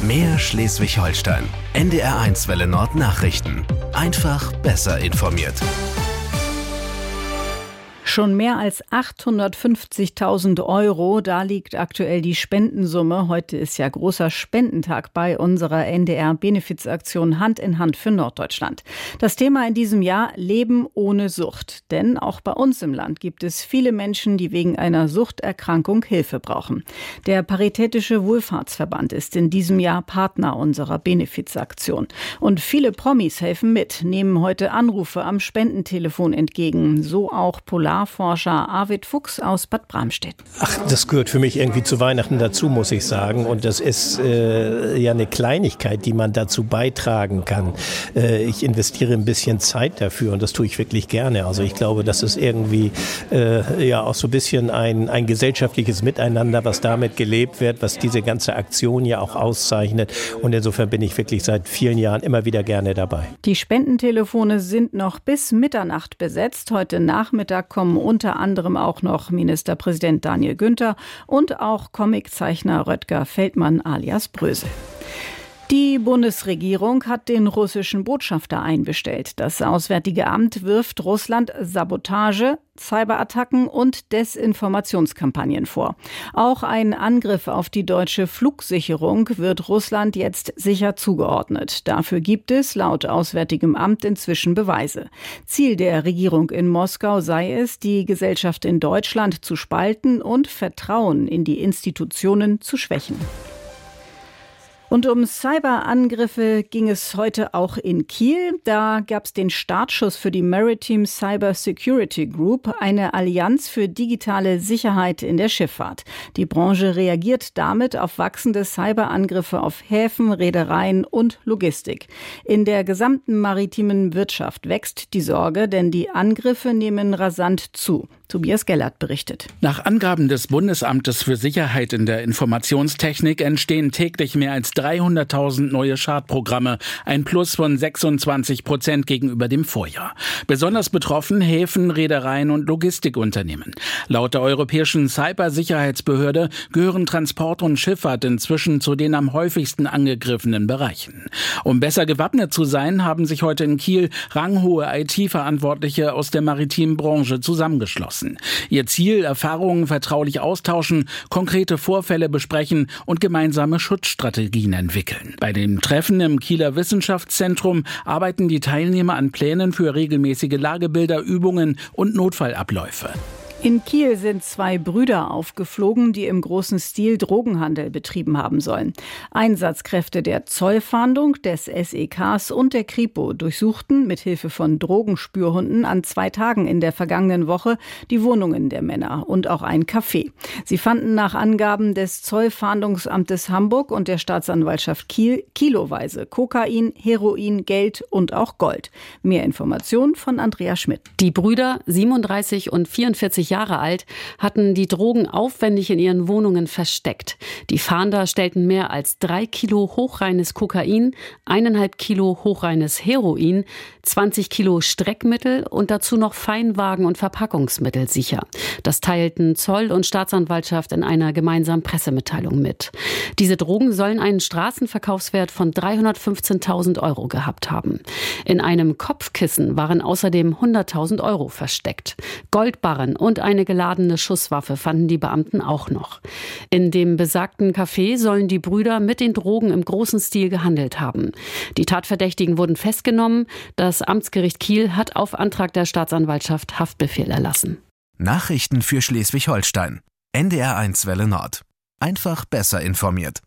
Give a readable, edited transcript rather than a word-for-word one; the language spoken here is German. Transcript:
Mehr Schleswig-Holstein. NDR1 Welle Nord Nachrichten. Einfach besser informiert. Schon mehr als 850.000 €, da liegt aktuell die Spendensumme. Heute ist ja großer Spendentag bei unserer NDR-Benefizaktion Hand in Hand für Norddeutschland. Das Thema in diesem Jahr: Leben ohne Sucht. Denn auch bei uns im Land gibt es viele Menschen, die wegen einer Suchterkrankung Hilfe brauchen. Der Paritätische Wohlfahrtsverband ist in diesem Jahr Partner unserer Benefizaktion. Und viele Promis helfen mit, nehmen heute Anrufe am Spendentelefon entgegen. So auch Polarforscher Arvid Fuchs aus Bad Bramstedt. Das gehört für mich irgendwie zu Weihnachten dazu, muss ich sagen. Und das ist ja eine Kleinigkeit, die man dazu beitragen kann. Ich investiere ein bisschen Zeit dafür und das tue ich wirklich gerne. Also ich glaube, das ist irgendwie ja auch so ein bisschen ein gesellschaftliches Miteinander, was damit gelebt wird, was diese ganze Aktion ja auch auszeichnet. Und insofern bin ich wirklich seit vielen Jahren immer wieder gerne dabei. Die Spendentelefone sind noch bis Mitternacht besetzt. Heute Nachmittag kommen unter anderem auch noch Ministerpräsident Daniel Günther und auch Comiczeichner Rötger Feldmann alias Brösel. Die Bundesregierung hat den russischen Botschafter einbestellt. Das Auswärtige Amt wirft Russland Sabotage, Cyberattacken und Desinformationskampagnen vor. Auch ein Angriff auf die deutsche Flugsicherung wird Russland jetzt sicher zugeordnet. Dafür gibt es laut Auswärtigem Amt inzwischen Beweise. Ziel der Regierung in Moskau sei es, die Gesellschaft in Deutschland zu spalten und Vertrauen in die Institutionen zu schwächen. Und um Cyberangriffe ging es heute auch in Kiel. Da gab es den Startschuss für die Maritime Cyber Security Group, eine Allianz für digitale Sicherheit in der Schifffahrt. Die Branche reagiert damit auf wachsende Cyberangriffe auf Häfen, Reedereien und Logistik. In der gesamten maritimen Wirtschaft wächst die Sorge, denn die Angriffe nehmen rasant zu. Tobias Gellert berichtet. Nach Angaben des Bundesamtes für Sicherheit in der Informationstechnik entstehen täglich mehr als 300.000 neue Schadprogramme, ein Plus von 26% gegenüber dem Vorjahr. Besonders betroffen Häfen, Reedereien und Logistikunternehmen. Laut der Europäischen Cybersicherheitsbehörde gehören Transport und Schifffahrt inzwischen zu den am häufigsten angegriffenen Bereichen. Um besser gewappnet zu sein, haben sich heute in Kiel ranghohe IT-Verantwortliche aus der maritimen Branche zusammengeschlossen. Ihr Ziel: Erfahrungen vertraulich austauschen, konkrete Vorfälle besprechen und gemeinsame Schutzstrategien entwickeln. Bei dem Treffen im Kieler Wissenschaftszentrum arbeiten die Teilnehmer an Plänen für regelmäßige Lagebilder, Übungen und Notfallabläufe. In Kiel sind 2 Brüder aufgeflogen, die im großen Stil Drogenhandel betrieben haben sollen. Einsatzkräfte der Zollfahndung, des SEKs und der Kripo durchsuchten mit Hilfe von Drogenspürhunden an 2 Tagen in der vergangenen Woche die Wohnungen der Männer und auch ein Café. Sie fanden nach Angaben des Zollfahndungsamtes Hamburg und der Staatsanwaltschaft Kiel kiloweise Kokain, Heroin, Geld und auch Gold. Mehr Informationen von Andrea Schmidt. Die Brüder, 37 und 44 Jahre alt, hatten die Drogen aufwendig in ihren Wohnungen versteckt. Die Fahnder stellten mehr als 3 Kilo hochreines Kokain, 1,5 Kilo hochreines Heroin, 20 Kilo Streckmittel und dazu noch Feinwagen und Verpackungsmittel sicher. Das teilten Zoll und Staatsanwaltschaft in einer gemeinsamen Pressemitteilung mit. Diese Drogen sollen einen Straßenverkaufswert von 315.000 € gehabt haben. In einem Kopfkissen waren außerdem 100.000 € versteckt. Goldbarren und eine geladene Schusswaffe fanden die Beamten auch noch. In dem besagten Café sollen die Brüder mit den Drogen im großen Stil gehandelt haben. Die Tatverdächtigen wurden festgenommen. Das Amtsgericht Kiel hat auf Antrag der Staatsanwaltschaft Haftbefehl erlassen. Nachrichten für Schleswig-Holstein. NDR1 Welle Nord. Einfach besser informiert.